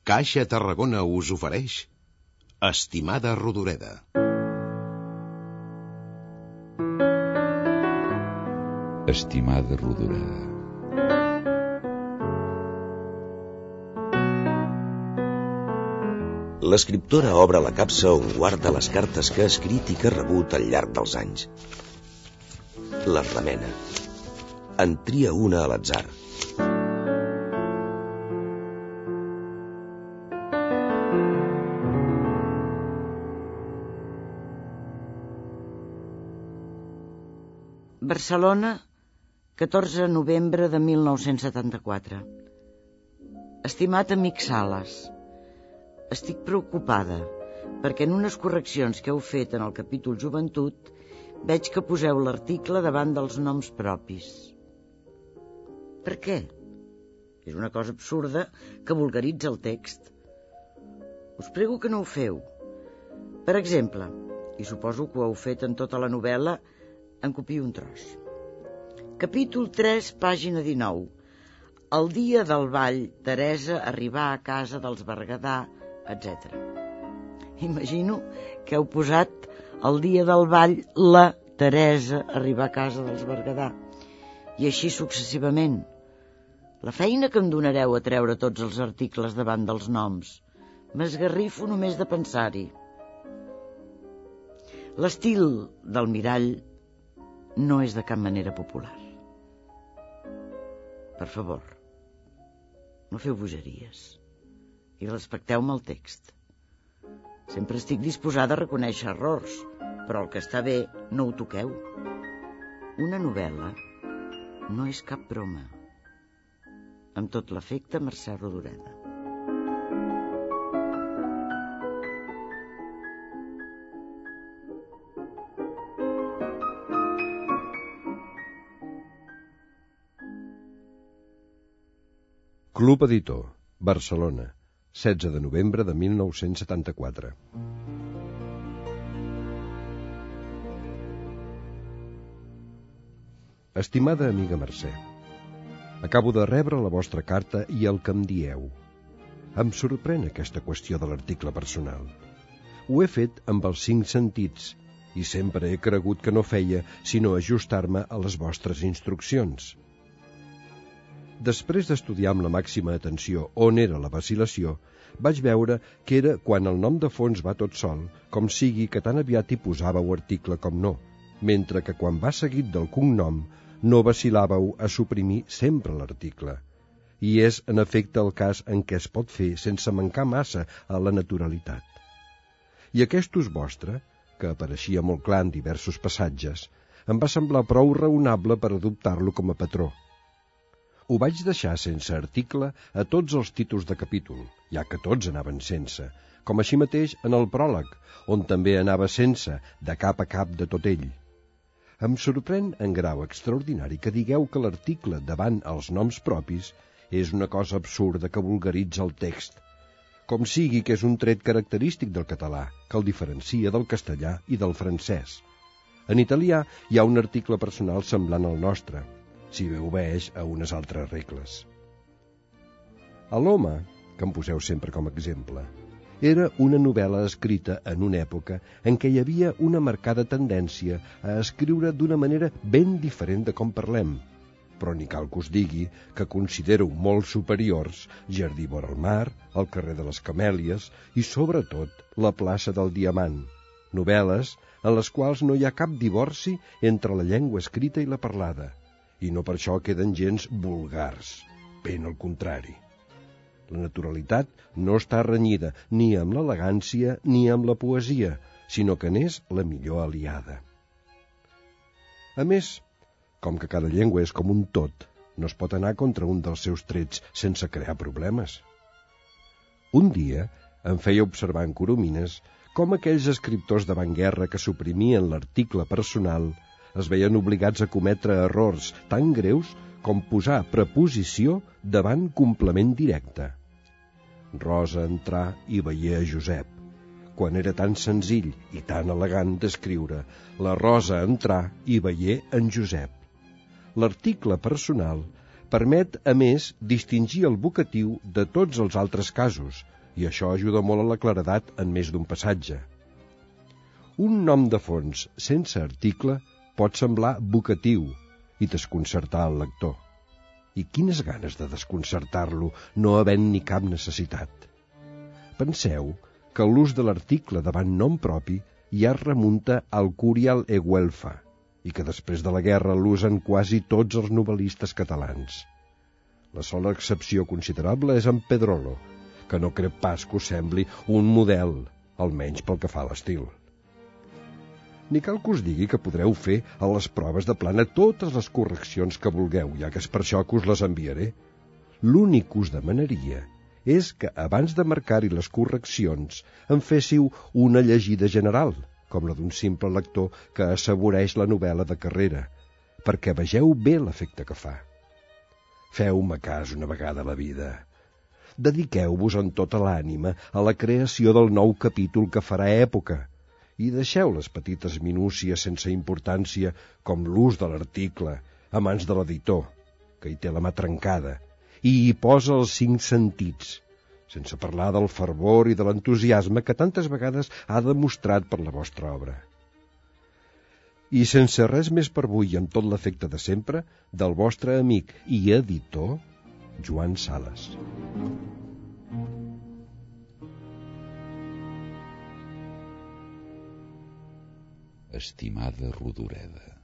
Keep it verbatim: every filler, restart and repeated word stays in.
Caixa Tarragona us ofereix Estimada Rodoreda. Estimada Rodoreda. L'escriptora obre la capsa on guarda les cartes que ha escrit i que ha rebut al llarg dels anys. Les remena. En tria una a l'atzar. Barcelona, catorze de novembre de mil nou-cents setanta-quatre. Estimat amic Sales, estic preocupada perquè en unes correccions que heu fet en el capítol Joventut veig que poseu l'article davant dels noms propis. Per què? És una cosa absurda que vulgaritza el text. Us prego que no ho feu. Per exemple, i suposo que ho heu fet en tota la novel·la, en copio un tros. Capítol tres, pàgina dinou. El dia del ball, Teresa arribar a casa dels Berguedà, etcètera. Imagino que heu posat el dia del ball, la Teresa arribar a casa dels Berguedà. I així successivament. La feina que em donareu a treure tots els articles davant dels noms. M'esgarrifo només de pensar-hi. L'estil del mirall no és de cap manera popular. Per favor, no feu bogeries i respecteu-me el text. Sempre estic disposada a reconèixer errors, però el que està bé no ho toqueu. Una novel·la no és cap broma. Amb tot l'afecte, Mercè Rodoreda. Club Editor, Barcelona, setze de novembre de mil nou-cents setanta-quatre. Estimada amiga Mercè, acabo de rebre la vostra carta i el que em dieu. Em sorprèn aquesta qüestió de l'article personal. Ho he fet amb els cinc sentits i sempre he cregut que no feia sinó ajustar-me a les vostres instruccions. Després d'estudiar amb la màxima atenció on era la vacil·lació, vaig veure que era quan el nom de fons va tot sol, com sigui que tan aviat hi posàveu article com no, mentre que quan va seguit del cognom no vacil·làveu a suprimir sempre l'article. I és, en efecte, el cas en què es pot fer sense mancar massa a la naturalitat. I aquest ús vostre, que apareixia molt clar en diversos passatges, em va semblar prou raonable per adoptar-lo com a patró. Ho vaig deixar sense article a tots els títols de capítol, ja que tots anaven sense, com així mateix en el pròleg, on també anava sense, de cap a cap de tot ell. Em sorprèn en grau extraordinari que digueu que l'article davant els noms propis és una cosa absurda que vulgaritza el text, com sigui que és un tret característic del català, que el diferencia del castellà i del francès. En italià hi ha un article personal semblant al nostre, si bé obeeix a unes altres regles. A l'Home, que em poseu sempre com a exemple, era una novel·la escrita en una època en què hi havia una marcada tendència a escriure d'una manera ben diferent de com parlem, però ni cal que us digui que considero molt superiors Jardí vora el mar, el carrer de les Camèlies i, sobretot, la plaça del Diamant, novel·les en les quals no hi ha cap divorci entre la llengua escrita i la parlada, i no per això queden gens vulgars, ben al contrari. La naturalitat no està renyida ni amb l'elegància ni amb la poesia, sinó que n'és la millor aliada. A més, com que cada llengua és com un tot, no es pot anar contra un dels seus trets sense crear problemes. Un dia em feia observar en Coromines com aquells escriptors d'avantguerra que suprimien l'article personal es veien obligats a cometre errors tan greus com posar preposició davant complement directe. Rosa entrar i veié a Josep, quan era tan senzill i tan elegant d'escriure la Rosa entrar i veié en Josep. L'article personal Permet, a més, distingir el vocatiu de tots els altres casos, i això ajuda molt a la claredat en més d'un passatge. Un nom de fons sense article pot semblar vocatiu i desconcertar el lector. I quines ganes de desconcertar-lo, no havent ni cap necessitat. Penseu que l'ús de l'article davant nom propi ja remunta al Curial e Güelfa, i que després de la guerra l'usen quasi tots els novel·listes catalans. La sola excepció considerable és en Pedrolo, que no crec pas que us sembli un model, almenys pel que fa a l'estil. Ni cal que us digui que podreu fer a les proves de plana totes les correccions que vulgueu, ja que és per això que us les enviaré. L'únic que us demanaria és que abans de marcar-hi les correccions en féssiu una llegida general, com la d'un simple lector que assaboreix la novel·la de carrera, perquè vegeu bé l'efecte que fa. Feu-me cas una vegada a la vida. Dediqueu-vos en tota l'ànima a la creació del nou capítol que farà època, i deixeu les petites minúcies sense importància, com l'ús de l'article, a mans de l'editor, que hi té la mà trencada, i hi posa els cinc sentits, sense parlar del fervor i de l'entusiasme que tantes vegades ha demostrat per la vostra obra. I sense res més per avui, amb tot l'efecte de sempre, del vostre amic i editor, Joan Sales. Estimada Rodoreda,